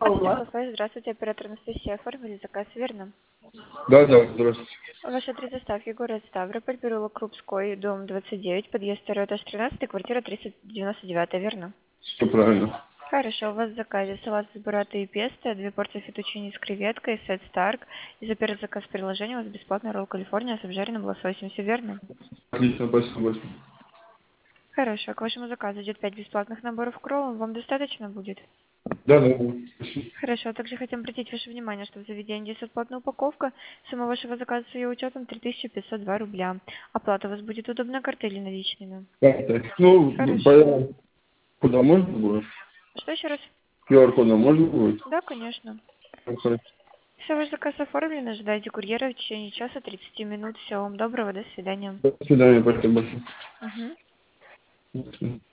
Алло. Здравствуйте, оператор Анастасия. Оформили заказ, верно? Да, да, здравствуйте. Ваши адрес доставки: город Ставрополь, переулок Крупской, дом 29, подъезд 2, этаж 13, квартира 399, верно? Все правильно. Хорошо, у вас в заказе салат с буррато и песто, 2 порции фетучини с креветкой, сет Старк. И за первый заказ приложения у вас бесплатный ролл Калифорния с обжаренным лососем, все верно? Отлично, спасибо большое. Хорошо, к вашему заказу идет 5 бесплатных наборов к роллам, вам достаточно будет? Да, да, спасибо. Хорошо, также хотим обратить ваше внимание, что в заведении действует платная упаковка. Сумма вашего заказа с ее учетом 3502 рубля. Оплата у вас будет удобной картой или наличными? Так, так. Ну, Хорошо. куда можно будет? Что еще раз? QR-кодом можно будет? Да, конечно. Ну, хорошо. Все, ваш заказ оформлен, ожидайте курьера в течение часа 30 минут. Всего вам доброго, до свидания. До свидания, спасибо большое. Мгм. До свидания.